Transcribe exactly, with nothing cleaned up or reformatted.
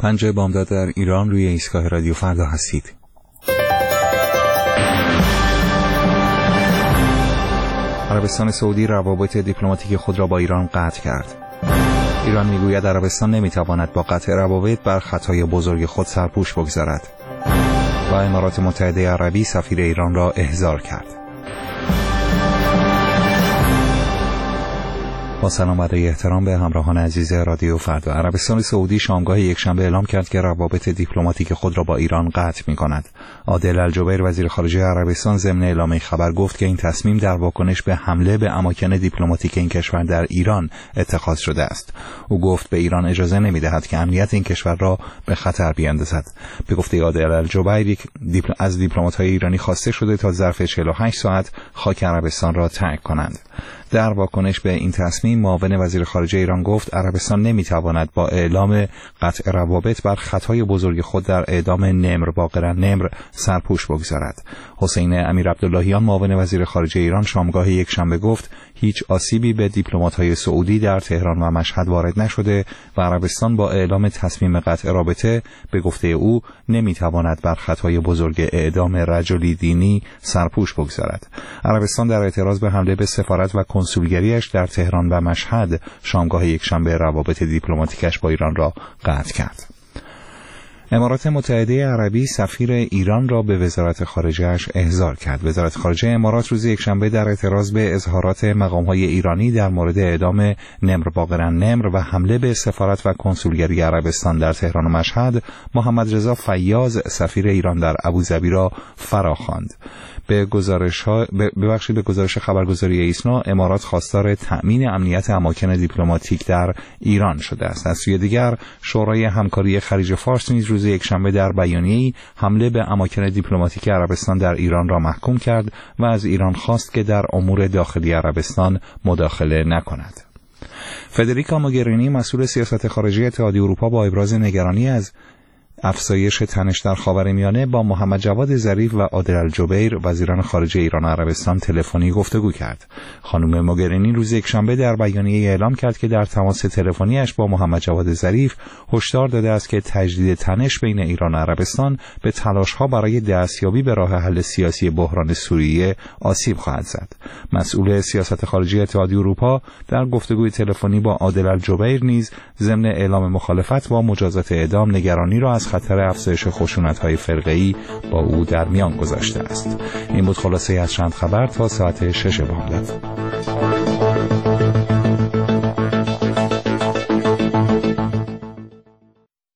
پنجه بامداد در ایران، روی ایستگاه رادیو فردا هستید. عربستان سعودی روابط دیپلماتیک خود را با ایران قطع کرد. ایران میگوید عربستان نمیتواند با قطع روابط بر خطای بزرگ خود سرپوش بگذارد. و امارات متحده عربی سفیر ایران را احضار کرد. با سلام و احترام به همراهان عزیز رادیو فردا. عربستان سعودی شامگاه یکشنبه اعلام کرد که روابط دیپلماتیک خود را با ایران قطع می‌کند. عادل الجبیر وزیر خارجه عربستان ضمن اعلام خبر گفت که این تصمیم در واکنش به حمله به اماکن دیپلماتیک این کشور در ایران اتخاذ شده است. او گفت به ایران اجازه نمی‌دهد که امنیت این کشور را به خطر بیاندازد. به گفته عادل الجبیر دیپل... از دیپلمات‌های ایرانی خواسته شده تا ظرف چهل و هشت ساعت خاک عربستان را ترک کنند. در واکنش به این تصمیم معاون وزیر خارجه ایران گفت عربستان نمیتواند با اعلام قطع روابط بر خطای بزرگ خود در اعدام نمر باقر نمر سرپوش بگذارد. حسین امیر عبداللهیان معاون وزیر خارجه ایران شامگاه یکشنبه گفت هیچ آسیبی به دیپلمات‌های سعودی در تهران و مشهد وارد نشده و عربستان با اعلام تصمیم قطع رابطه به گفته او نمیتواند بر خطای بزرگ اعدام رجلی دینی سرپوش بگذارد. عربستان در اعتراض به حمله به سفارت و کنسولگریش در تهران و مشهد شامگاه یکشنبه روابط دیپلماتیکش با ایران را قطع کرد. امارات متحده عربی سفیر ایران را به وزارت خارجه‌اش احضار کرد. وزارت خارجه امارات روز یکشنبه در اعتراض به اظهارات مقام‌های ایرانی در مورد اعدام نمر باقر نمر و حمله به سفارت و کنسولگری عربستان در تهران و مشهد، محمد رضا فیاض سفیر ایران در ابوظبی را فراخواند. به گزارش ها ببخشید به گزارش خبرگزاری ایسنا، امارات خواستار تأمین امنیت اماکن دیپلماتیک در ایران شده است. از سوی دیگر شورای همکاری خلیج فارس نیز روز یکشنبه در بیانیه‌ای حمله به اماکن دیپلماتیک عربستان در ایران را محکوم کرد و از ایران خواست که در امور داخلی عربستان مداخله نکند. فدریکا موگرینی مسئول سیاست خارجی اتحادیه اروپا با ابراز نگرانی از افزایش تنش در خاورمیانه با محمد جواد ظریف و عادل الجبیر وزیران خارجه ایران و عربستان تلفنی گفتگو کرد. خانم موگرینی روز یکشنبه در بیانیه اعلام کرد که در تماس تلفنیش با محمد جواد ظریف هشدار داده است که تجدید تنش بین ایران و عربستان به تلاش‌ها برای دستیابی به راه حل سیاسی بحران سوریه آسیب خواهد زد. مسئول سیاست خارجی اتحادیه اروپا در گفتگوی تلفنی با عادل الجبیر نیز ضمن اعلام مخالفت با مجازات اعدام نگرانی را از خطر افزایش خشونت‌های فرقه‌ای با او در میان گذاشته است. این بود خلاصه از چند خبر تا ساعت شش بامداد.